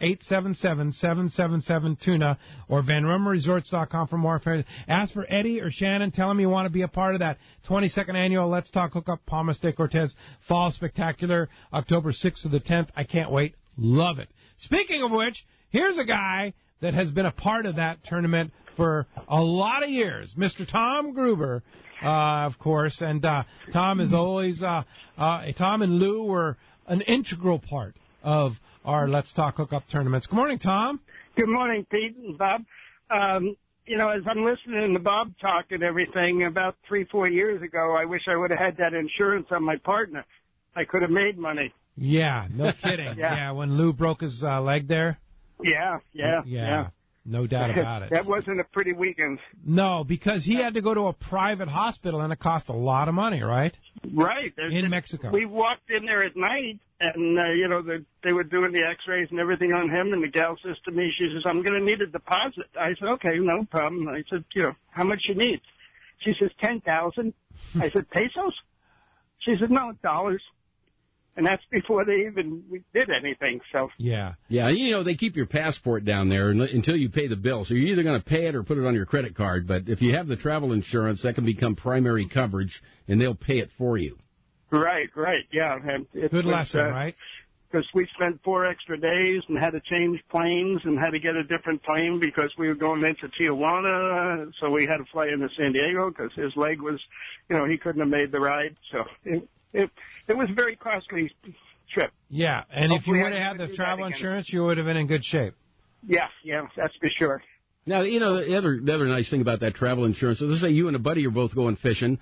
877-777-TUNA, or VanWormerResorts.com for more information. Ask for Eddie or Shannon. Tell them you want to be a part of that 22nd annual Let's Talk Hookup Palmas de Cortez Fall Spectacular, October 6th to the 10th. I can't wait. Love it. Speaking of which, here's a guy that has been a part of that tournament for a lot of years, Mr. Tom Gruber, of course. And Tom is always, Tom and Lou were an integral part of our Let's Talk Hookup tournaments. Good morning, Tom. Good morning, Pete and Bob. As I'm listening to Bob talk and everything, about 3-4 years ago, I wish I would have had that insurance on my partner. I could have made money. Yeah, no kidding. Yeah, when Lou broke his leg there. Yeah. No doubt about it. That wasn't a pretty weekend. No, because he had to go to a private hospital, and it cost a lot of money, right? Right. In Mexico. We walked in there at night, and, they were doing the x-rays and everything on him, and the gal says to me, she says, I'm going to need a deposit. I said, okay, no problem. I said, how much you need? She says, 10,000. I said, pesos? She said, no, dollars. And that's before they even did anything. So yeah. They keep your passport down there until you pay the bill. So you're either going to pay it or put it on your credit card. But if you have the travel insurance, that can become primary coverage, and they'll pay it for you. Right, yeah. Good lesson, right? Because we spent 4 extra days and had to change planes and had to get a different plane because we were going into Tijuana. So we had to fly into San Diego because his leg was, he couldn't have made the ride. So it was a very costly trip. Yeah, and if you would have had the travel insurance, you would have been in good shape. Yeah, that's for sure. Now, the other nice thing about that travel insurance is, let's say you and a buddy are both going fishing,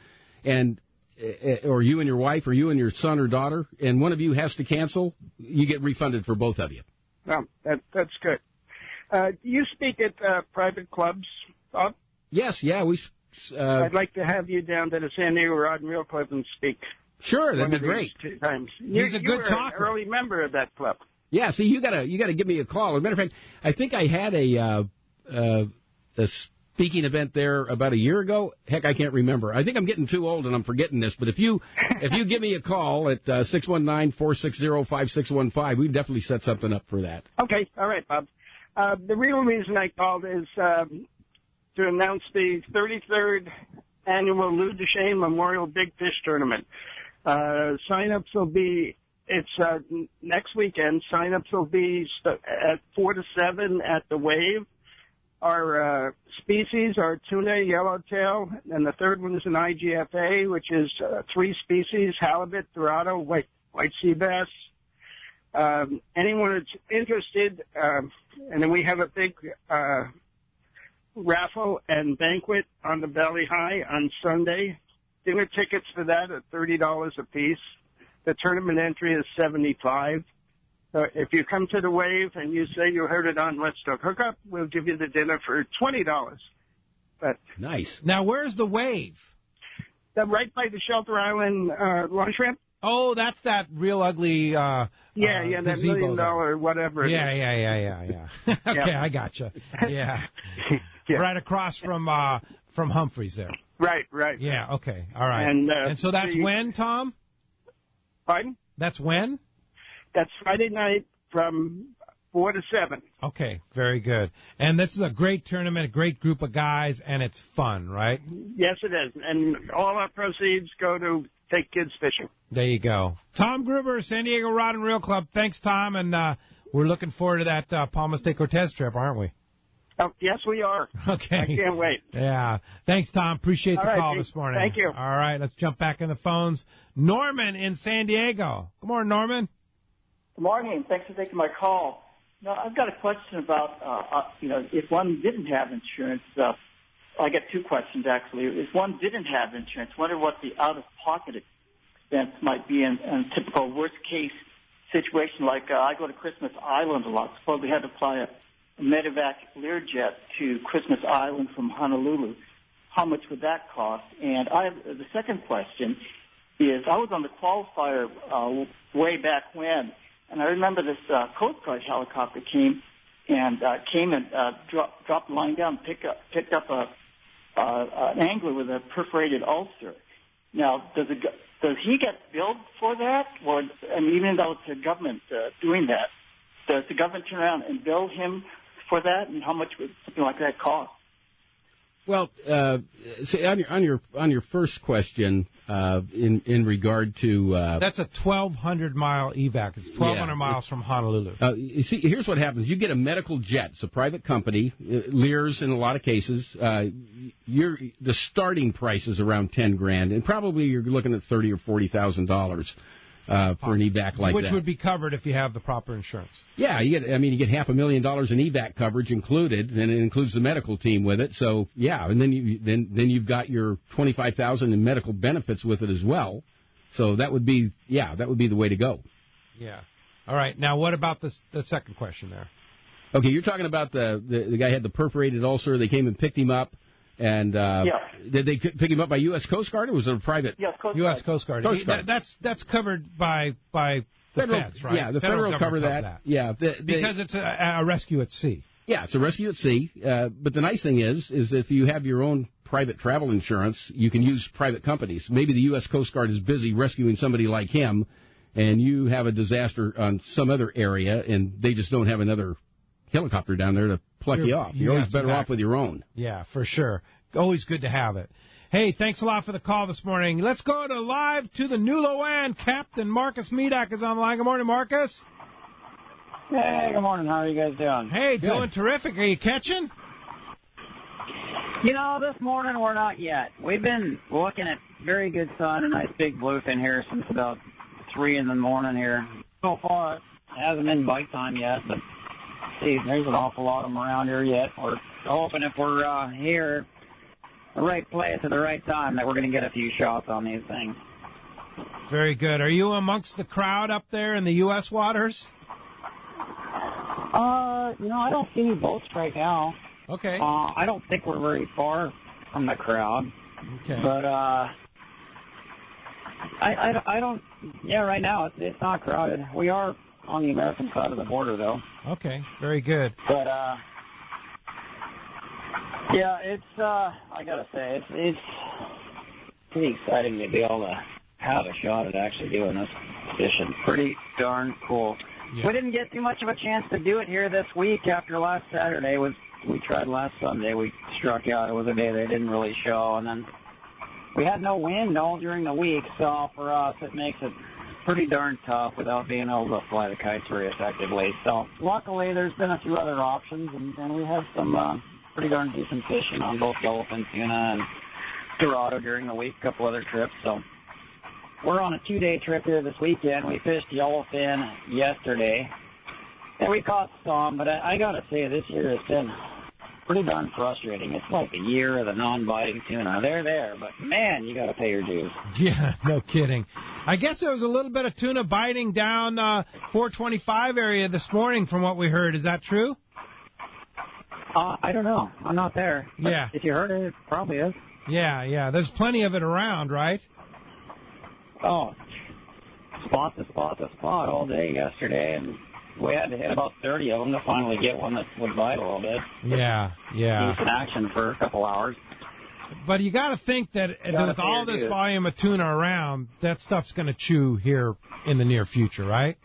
or you and your wife, or you and your son or daughter, and one of you has to cancel, you get refunded for both of you. Well, that's good. Do you speak at private clubs, Bob? Yes, yeah. I'd like to have you down to the San Diego Rod and Reel Club and speak. Sure, that'd be great. Times. He's a good talker. An early member of that club. Yeah, see, you gotta give me a call. As a matter of fact, I think I had a speaking event there about a year ago. Heck, I can't remember. I think I'm getting too old and I'm forgetting this. But if you give me a call at 619-460-5615, we can definitely set something up for that. Okay, all right, Bob. The real reason I called is to announce the 33rd annual Lou Duchesne Memorial Big Fish Tournament. Sign-ups will be, it's next weekend. Sign-ups will be at 4 to 7 at the Wave. Our species are tuna, yellowtail, and the third one is an IGFA, which is 3 species, halibut, dorado, white sea bass. Anyone that's interested, and then we have a big raffle and banquet on the Valley High on Sunday. Dinner tickets for that are $30 a piece. The tournament entry is $75. So if you come to the Wave and you say you heard it on Let's Talk Hookup, we'll give you the dinner for $20. But nice. Now, where's the Wave? Right by the Shelter Island launch ramp. Oh, that's that real ugly. That $1 million whatever. Yeah. Okay, I gotcha. Yeah. Right across from Humphreys there. Right. Yeah. Okay. All right. And so that's when, Tom? Pardon? That's when? That's Friday night from 4 to 7. Okay, very good. And this is a great tournament, a great group of guys, and it's fun, right? Yes, it is. And all our proceeds go to take kids fishing. There you go. Tom Gruber, San Diego Rod and Reel Club. Thanks, Tom, and we're looking forward to that Palmas de Cortez trip, aren't we? Oh, yes, we are. Okay. I can't wait. Yeah. Thanks, Tom. Appreciate the call this morning. Thank you. All right, let's jump back in the phones. Norman in San Diego. Good morning, Norman. Good morning. Thanks for taking my call. Now, I've got a question about, if one didn't have insurance. I got 2 questions, actually. If one didn't have insurance, wonder what the out-of-pocket expense might be in a typical worst-case situation. Like I go to Christmas Island a lot. Suppose we had to fly a Medevac Learjet to Christmas Island from Honolulu. How much would that cost? And the second question is, I was on the qualifier way back when, and I remember this Coast Guard helicopter came and dropped the line down, picked up an angler with a perforated ulcer. Now, does he get billed for that? Or, even though it's the government doing that, does the government turn around and bill him for that? And how much would something like that cost? Well, on your first question, in regard to that's a 1,200-mile evac. It's 1,200 miles from Honolulu. You see, here's what happens: you get a medical jet. It's a private company, Lears in a lot of cases. The starting price is around $10,000, and probably you're looking at $30,000 or $40,000. For an evac like that. Which would be covered if you have the proper insurance. Yeah, you get $500,000 in evac coverage included, and it includes the medical team with it. So, yeah, and then you've got your $25,000 in medical benefits with it as well. So that would be the way to go. Yeah. All right. Now, what about the second question there? Okay, you're talking about the guy had the perforated ulcer. They came and picked him up. And did they pick him up by U.S. Coast Guard, or was it a private? Yes, U.S. Coast Guard. That's covered by the feds, right? Yeah, the federal cover that. Yeah, because it's a rescue at sea. Yeah, it's a rescue at sea. But the nice thing is if you have your own private travel insurance, you can use private companies. Maybe the U.S. Coast Guard is busy rescuing somebody like him, and you have a disaster on some other area, and they just don't have another helicopter down there to pluck you off. You're always better off with your own. Yeah, for sure. Always good to have it. Hey, thanks a lot for the call this morning. Let's go live to the New Loan. Captain Marcus Medak is on the line. Good morning, Marcus. Hey, good morning. How are you guys doing? Hey, doing terrific. Are you catching? You know, this morning we're not yet. We've been looking at very good sun, a nice big bluefin here since about 3 in the morning here. So far, it hasn't been bite time yet, but see, there's an awful lot of them around here yet. We're hoping if we're here, the right place at the right time, that we're going to get a few shots on these things. Very good. Are you amongst the crowd up there in the U.S. waters? You know, I don't see any boats right now. Okay. I don't think we're very far from the crowd. Okay. But I don't. Yeah, right now it's not crowded. We are on the American side of the border, though. Okay. Very good. But yeah, it's I gotta say it's pretty exciting to be able to have a shot at actually doing this fishing. Pretty darn cool. Yeah. We didn't get too much of a chance to do it here this week after last Saturday. We tried last Sunday. We struck out. It was a day they didn't really show. And then we had no wind all during the week. So for us, it makes it pretty darn tough without being able to fly the kites very effectively. So luckily, there's been a few other options. And we have some pretty darn decent fishing on both yellowfin tuna and dorado during the week. A couple other trips. So we're on a 2-day trip here this weekend. We fished yellowfin yesterday, and we caught some, but I got to say, this year has been pretty darn frustrating. It's like the year of the non-biting tuna. They're there, but, man, you got to pay your dues. Yeah, no kidding. I guess there was a little bit of tuna biting down 425 area this morning from what we heard. Is that true? I don't know. I'm not there. But yeah. If you heard it, it probably is. Yeah. There's plenty of it around, right? Oh, spot to spot all day yesterday, and we had to hit about 30 of them to finally get one that would bite a little bit. Yeah. Decent action for a couple hours. But you got to think that with all this volume of tuna around, that stuff's going to chew here in the near future, right?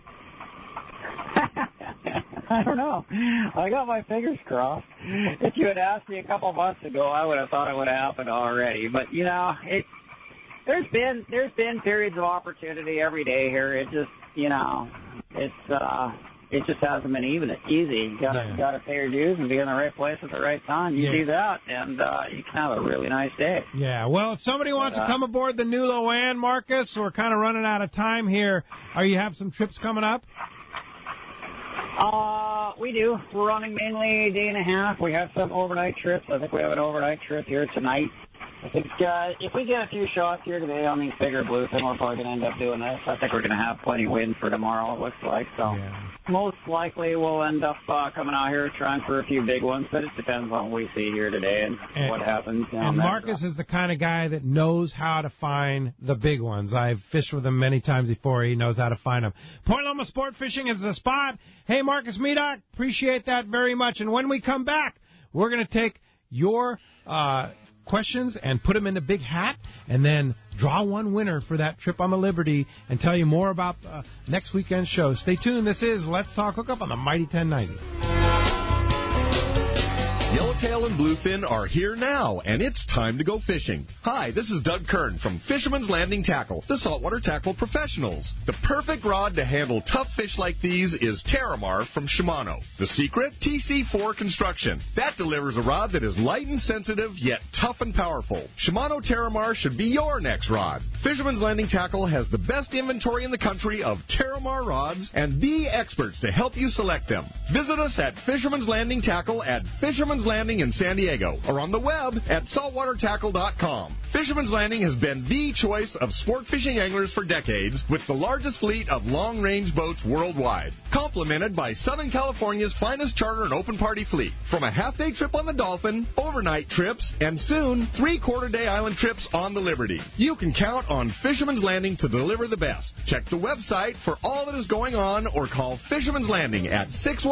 I don't know. I got my fingers crossed. If you had asked me a couple months ago, I would have thought it would have happened already. But, you know, There's been periods of opportunity every day here. It just, you know, it just hasn't been easy. You gotta pay your dues and be in the right place at the right time. You do that, and you can have a really nice day. Yeah. Well, if somebody wants to come aboard the New Loan, Marcus, we're kind of running out of time here. You have some trips coming up? We do. We're running mainly a day and a half. We have some overnight trips. I think we have an overnight trip here tonight. I think if we get a few shots here today on these bigger bluefin, we're probably going to end up doing this. I think we're going to have plenty of wind for tomorrow, it looks like. So most likely we'll end up coming out here trying for a few big ones, but it depends on what we see here today and what happens. And Marcus is the kind of guy that knows how to find the big ones. I've fished with him many times before. He knows how to find them. Point Loma Sport Fishing is the spot. Hey, Marcus Medak, appreciate that very much. And when we come back, we're going to take your questions and put them in a big hat and then draw one winner for that trip on the Liberty and tell you more about next weekend's show. Stay tuned. This is Let's Talk Hookup on the Mighty 1090. Yellowtail and bluefin are here now, and it's time to go fishing. Hi, this is Doug Kern from Fisherman's Landing Tackle, the saltwater tackle professionals. The perfect rod to handle tough fish like these is Terramar from Shimano. The secret? TC4 construction. That delivers a rod that is light and sensitive, yet tough and powerful. Shimano Terramar should be your next rod. Fisherman's Landing Tackle has the best inventory in the country of Terramar rods and the experts to help you select them. Visit us at Fisherman's Landing Tackle at Fisherman's Landing Landing in San Diego, or on the web at saltwatertackle.com. Fisherman's Landing has been the choice of sport fishing anglers for decades, with the largest fleet of long-range boats worldwide, complemented by Southern California's finest charter and open party fleet. From a half-day trip on the Dolphin, overnight trips, and soon 3-quarter-day island trips on the Liberty. You can count on Fisherman's Landing to deliver the best. Check the website for all that is going on, or call Fisherman's Landing at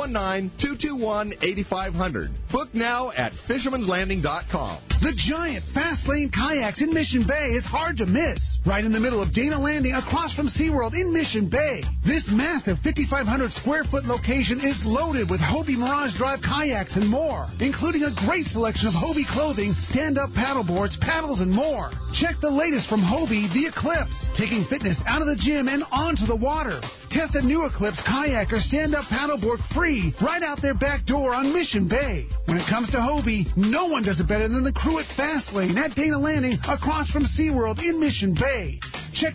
619-221-8500. Book now at fishermanslanding.com. The giant Fast Lane Kayaks in Mission Bay is hard to miss. Right in the middle of Dana Landing, across from SeaWorld in Mission Bay. This massive 5,500 square foot location is loaded with Hobie Mirage Drive kayaks and more, including a great selection of Hobie clothing, stand-up paddleboards, paddles, and more. Check the latest from Hobie, the Eclipse, taking fitness out of the gym and onto the water. Test a new Eclipse kayak or stand-up paddleboard free right out their back door on Mission Bay. When it comes to Hobie, no one does it better than the crew at Fastlane at Dana Landing across from SeaWorld in Mission Bay. Check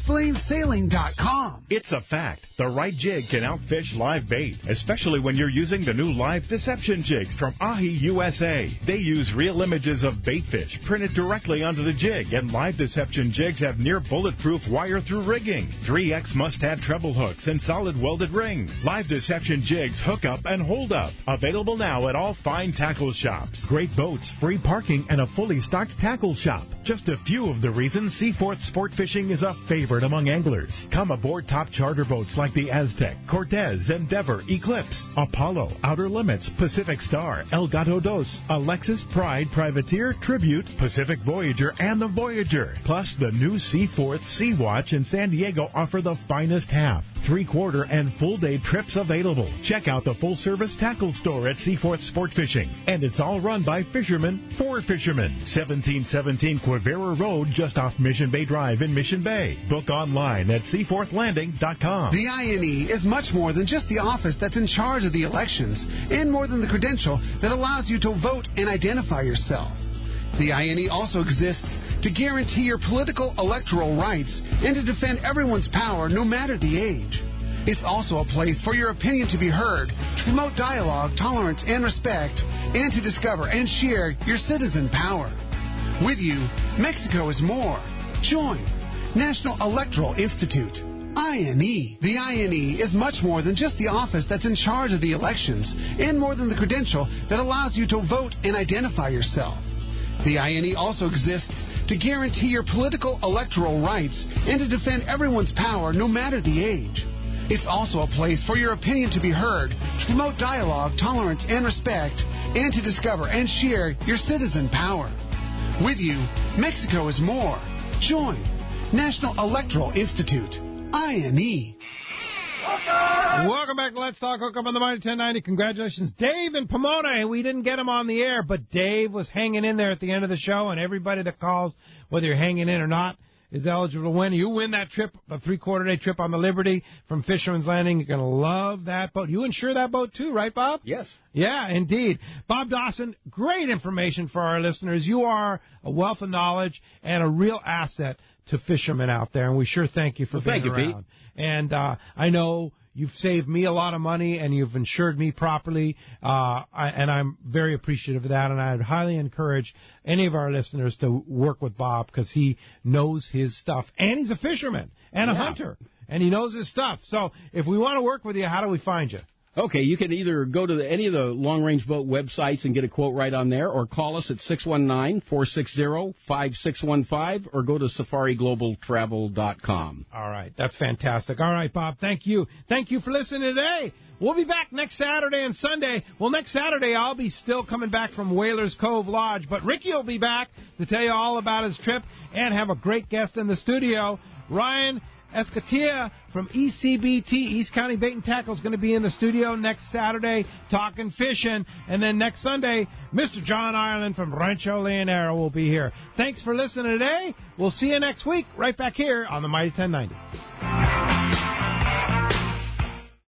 FastlaneSailing.com. It's a fact. The right jig can outfish live bait, especially when you're using the new Live Deception jigs from Ahi USA. They use real images of bait fish printed directly onto the jig, and Live Deception jigs have near bulletproof wire-through rigging, 3X must-have treble hooks, and solid welded ring. Live Deception jigs hook up and hold up. Available now at all fine tackle shops. Great boats, free parking, and a fully stocked tackle shop. Just a few of the reasons Seaforth Sport Fishing is a favorite among anglers. Come aboard top charter boats like the Aztec, Cortez, Endeavor, Eclipse, Apollo, Outer Limits, Pacific Star, El Gato Dos, Alexis, Pride, Privateer, Tribute, Pacific Voyager, and the Voyager. Plus, the new Seaforth, Sea-Watch, and San Diego offer the finest half, 3-quarter, and full-day trips available. Check out the full-service tackle store at Seaforth Sport Fishing. And it's all run by fishermen for fishermen. 1717 Quivira Road, just off Mission Bay Drive in Mission Bay. Book online at seaforthlanding.com. The INE is much more than just the office that's in charge of the elections, and more than the credential that allows you to vote and identify yourself. The INE also exists to guarantee your political electoral rights and to defend everyone's power no matter the age. It's also a place for your opinion to be heard, to promote dialogue, tolerance, and respect, and to discover and share your citizen power. With you, Mexico is more. Join National Electoral Institute. INE. The INE is much more than just the office that's in charge of the elections, and more than the credential that allows you to vote and identify yourself. The INE also exists to guarantee your political electoral rights and to defend everyone's power no matter the age. It's also a place for your opinion to be heard, to promote dialogue, tolerance, and respect, and to discover and share your citizen power. With you, Mexico is more. Join National Electoral Institute. INE. Welcome back to Let's Talk Hookup on the Mighty 1090. Congratulations, Dave in Pomona. We didn't get him on the air, but Dave was hanging in there at the end of the show, and everybody that calls, whether you're hanging in or not, is eligible to win. You win that trip, a 3-quarter-day trip on the Liberty from Fisherman's Landing. You're going to love that boat. You insure that boat too, right, Bob? Yes. Yeah, indeed. Bob Dawson, great information for our listeners. You are a wealth of knowledge and a real asset to fishermen out there, and we sure thank you for being around. Pete. And I know you've saved me a lot of money, and you've insured me properly, and I'm very appreciative of that, and I would highly encourage any of our listeners to work with Bob because he knows his stuff, and he's a fisherman and a hunter, and he knows his stuff. So if we want to work with you, how do we find you? Okay, you can either go to any of the long-range boat websites and get a quote right on there, or call us at 619-460-5615, or go to safariglobaltravel.com. All right, that's fantastic. All right, Bob, thank you. Thank you for listening today. We'll be back next Saturday and Sunday. Well, next Saturday I'll be still coming back from Whalers Cove Lodge, but Ricky will be back to tell you all about his trip and have a great guest in the studio, Ryan Escatia from ECBT, East County Bait and Tackle, is going to be in the studio next Saturday talking fishing. And then next Sunday, Mr. John Ireland from Rancho Leonero will be here. Thanks for listening today. We'll see you next week right back here on the Mighty 1090.